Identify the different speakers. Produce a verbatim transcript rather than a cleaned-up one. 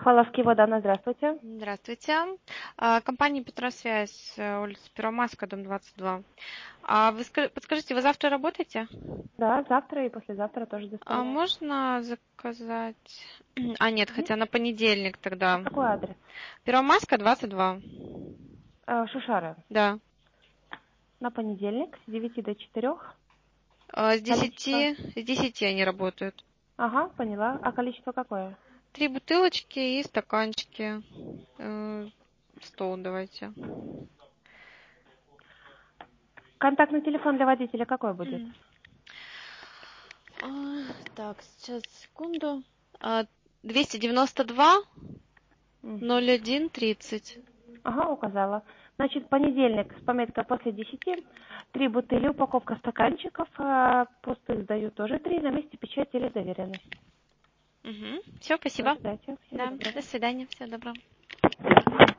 Speaker 1: Павловский вода, здравствуйте.
Speaker 2: Здравствуйте. А, Компания Петросвязь, э, улица Первомайская, дом двадцать два. А вы ска- подскажите, вы завтра работаете?
Speaker 1: Да, завтра и послезавтра тоже
Speaker 2: А
Speaker 1: доставляю.
Speaker 2: можно заказать... А, нет,
Speaker 1: Мгм.
Speaker 2: хотя на понедельник
Speaker 1: А
Speaker 2: тогда.
Speaker 1: какой адрес?
Speaker 2: Первомайская, двадцать два.
Speaker 1: Э, Шушары.
Speaker 2: Да.
Speaker 1: На понедельник с девяти до четырех.
Speaker 2: А, С
Speaker 1: Количество?
Speaker 2: десяти, с десяти они работают.
Speaker 1: Ага, поняла. А количество какое?
Speaker 2: Три бутылочки и стаканчики. Э, Стол давайте.
Speaker 1: Контактный телефон для водителя какой будет?
Speaker 2: Мгм. А, Так, сейчас, секунду. А, двести девяносто два
Speaker 1: Мгм.
Speaker 2: ноль один тридцать.
Speaker 1: Ага, указала. Значит, понедельник с пометкой после десяти. Три бутыли, упаковка стаканчиков. а, Пустых сдаю тоже три. На месте печать или доверенность.
Speaker 2: Угу. Все, спасибо.
Speaker 1: Ожидайте. Всего
Speaker 2: Да,
Speaker 1: доброго.
Speaker 2: до свидания, всего доброго.